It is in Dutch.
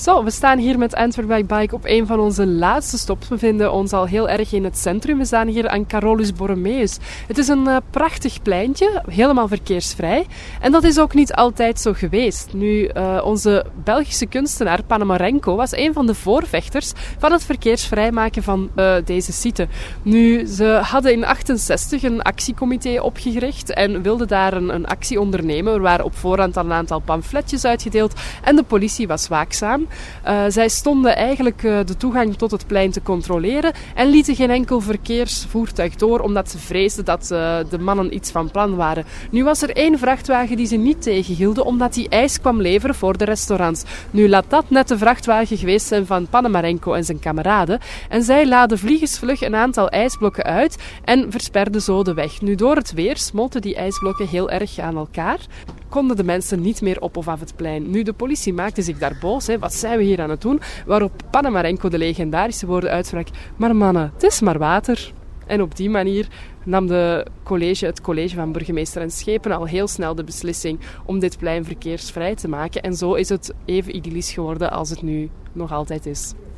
Zo, we staan hier met Antwerp by Bike op een van onze laatste stops. We vinden ons al heel erg in het centrum. We staan hier aan Carolus Borromeus. Het is een prachtig pleintje, helemaal verkeersvrij. En dat is ook niet altijd zo geweest. Nu, onze Belgische kunstenaar Panamarenko was een van de voorvechters van het verkeersvrij maken van deze site. Nu, ze hadden in 1968 een actiecomité opgericht en wilden daar een actie ondernemen. Er waren op voorhand al een aantal pamfletjes uitgedeeld en de politie was waakzaam. Zij stonden eigenlijk de toegang tot het plein te controleren en lieten geen enkel verkeersvoertuig door, omdat ze vreesden dat de mannen iets van plan waren. Nu was er één vrachtwagen die ze niet tegenhielden, omdat die ijs kwam leveren voor de restaurants. Nu, laat dat net de vrachtwagen geweest zijn van Panamarenko en zijn kameraden. En zij laden vliegensvlug een aantal ijsblokken uit en versperden zo de weg. Nu, door het weer smolten die ijsblokken heel erg aan elkaar. Konden de mensen niet meer op of af het plein. Nu, de politie maakte zich daar boos. Wat zijn we hier aan het doen? Waarop Panamarenko de legendarische woorden uitsprak: maar mannen, het is maar water. En op die manier nam het college van burgemeester en schepen al heel snel de beslissing om dit plein verkeersvrij te maken. En zo is het even idyllisch geworden als het nu nog altijd is.